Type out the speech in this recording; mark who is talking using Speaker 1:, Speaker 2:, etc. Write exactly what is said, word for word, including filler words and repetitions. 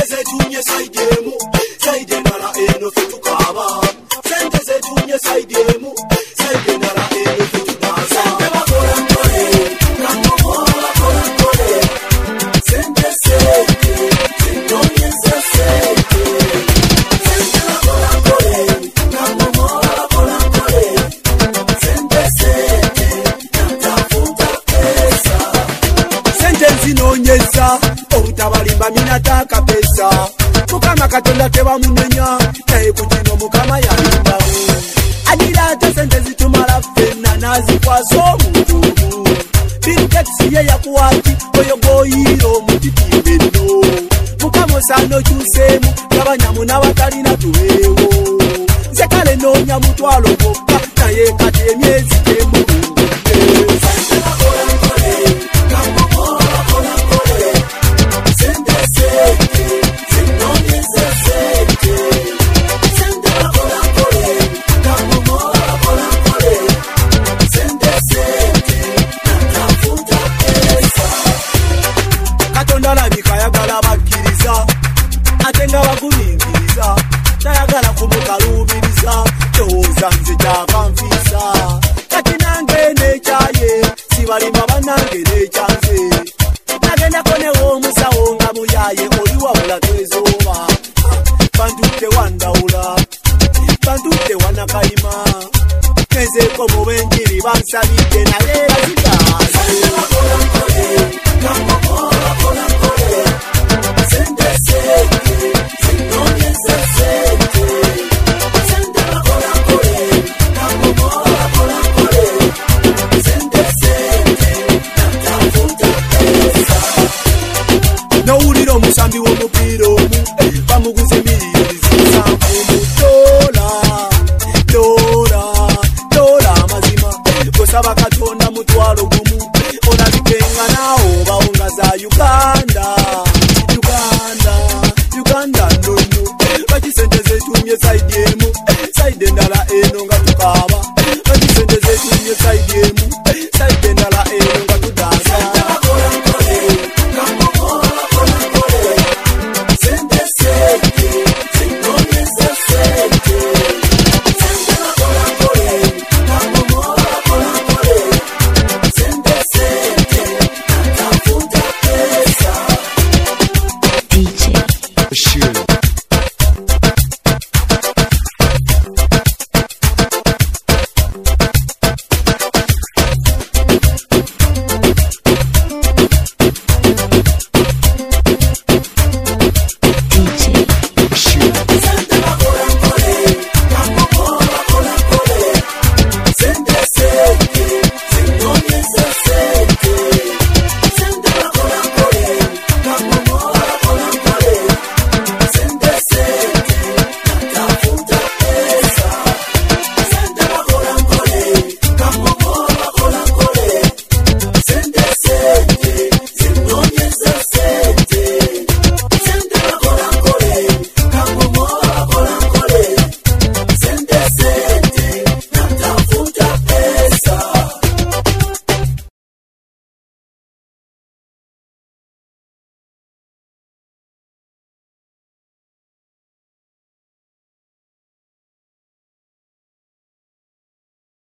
Speaker 1: sente zetunye saidemu saide nara eno fetukaba sente zetunye saidemu saide nara eno fetukaba sente bakora nkole namomola bakora nkole sente sente zetunye sente sente bakora nkole namomola bakora nkole sente sente natafuta pesa sente zinonyeza obutabalimba minataka pesa mukama katonda tebamunenya naye kukino mukama yalimbawo adira ate sente zitumala fenna nazikwaso omuntu omu biriketisi ye yakuwaki oyo goyiro omutitimbe nno mukama osaana okyuseemu gabanyamu n'abatalina tuweewo nze kale noonya mutwalo gwokka naye kati emyezi temulungi atenga bakulingiriza tayagala kumukalubiriza towooza nze kyavanfisa kati nange nekyaye sibalimba banange nekyanze nagendako newomusawo nga muyaye oli wabula twezooba bantutte wandawula bantutte wanakalima nezeeko mu benjiri bansabidde naye bazigaze